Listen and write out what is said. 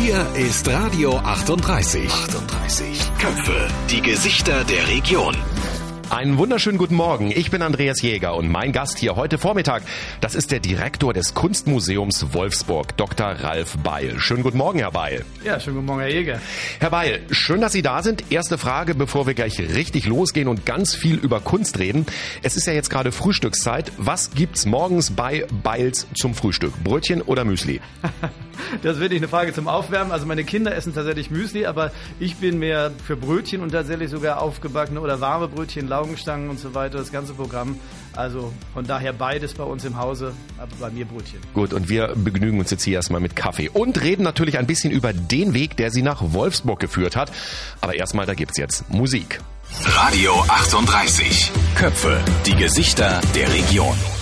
Hier ist Radio 38. Köpfe, die Gesichter der Region. Einen wunderschönen guten Morgen. Ich bin Andreas Jäger und mein Gast hier heute Vormittag, das ist der Direktor des Kunstmuseums Wolfsburg, Dr. Ralf Beil. Schönen guten Morgen, Herr Beil. Ja, schönen guten Morgen, Herr Jäger. Herr Beil, schön, dass Sie da sind. Erste Frage, bevor wir gleich richtig losgehen und ganz viel über Kunst reden. Es ist ja jetzt gerade Frühstückszeit. Was gibt's morgens bei Beils zum Frühstück? Brötchen oder Müsli? Das ist wirklich eine Frage zum Aufwärmen. Also meine Kinder essen tatsächlich Müsli, aber ich bin mehr für Brötchen und tatsächlich sogar aufgebackene oder warme Brötchen, Laugenstangen und so weiter, das ganze Programm. Also von daher beides bei uns im Hause, aber bei mir Brötchen. Gut, und wir begnügen uns jetzt hier erstmal mit Kaffee und reden natürlich ein bisschen über den Weg, der Sie nach Wolfsburg geführt hat. Aber erstmal, da gibt's jetzt Musik. Radio 38. Köpfe, die Gesichter der Region.